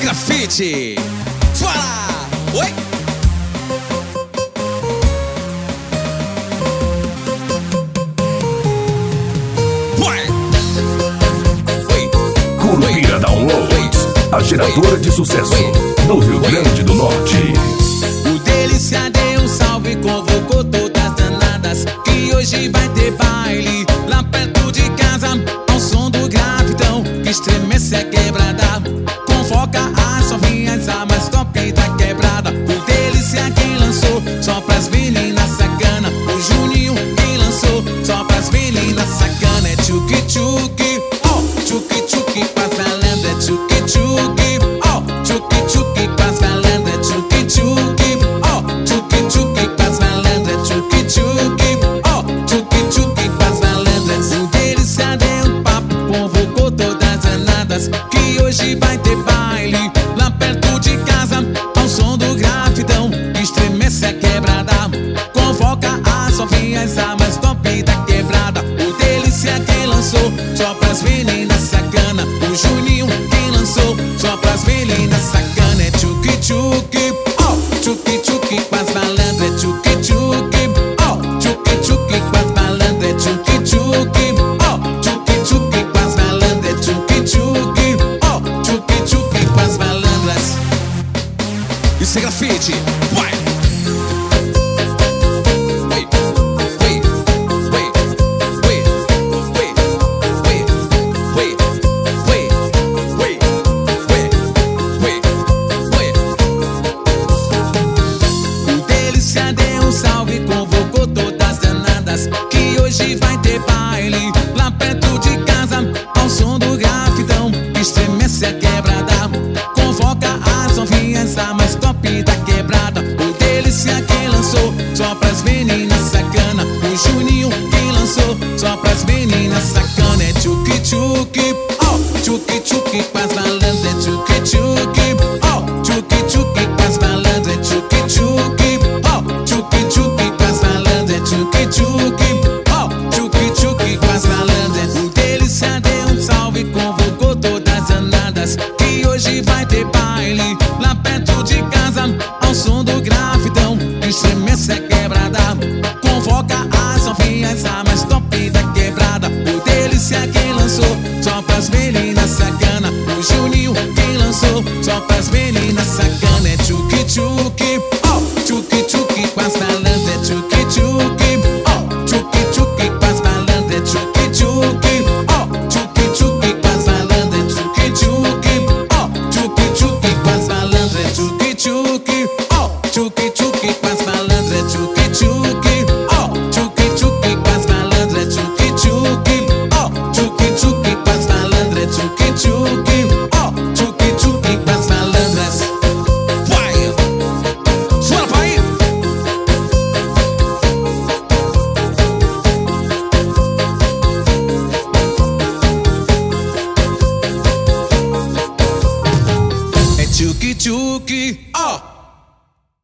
grafite. Fala! Oi! Curupira Downloads, a geradora de sucesso do Rio Grande do Norte. O Delícia deu um salve, convocou todas as danadas, que hoje vai ter baile lá perto de casa, ao som do grafitão que estremece a quebrada. Convoca as novinhas, a mais top da quebrada. O Delícia quem lançou, só pras meninas sacana. O Juninho quem lançou, só pras meninas sacana. É tchuki tchuki, oh, tchuki tchuki com as malandras. É tchuki tchuki, oh, tchuki tchuki com as malandras. É tchuki tchuki, oh, tchuki tchuki com as malandras. É tchuki tchuki, oh, tchuki tchuki com as malandras. O Delícia deu um papo, convocou todas as danadas, que hoje vai ter baile lá perto de casa, ao som do grafitão que estremece a quebrada. Convoca as novinhas, a mais top da quebrada. O Delícia quem lançou, só pras meninas sacana. O Juninho quem lançou, só pras meninas sacana. É tchuki tchuki, oh, tchuki tchuki com as malandras. É tchuki tchuki, oh, tchuki tchuki com as malandras. É tchuki tchuki, oh, tchuki tchuki com as malandras. É tchuki tchuki, oh, tchuki tchuki com as malandras. Isso é grafite, vai! Convocou todas as danadas, que hoje vai ter baile lá perto de casa, ao som do grafitão que estremece a quebrada. Convoca as novinhas, a mais top da quebrada. O Delícia quem lançou, só pras meninas sacana. O Juninho quem lançou, só pras meninas sacana. É tchuki tchuki, oh, tchuki tchuki com as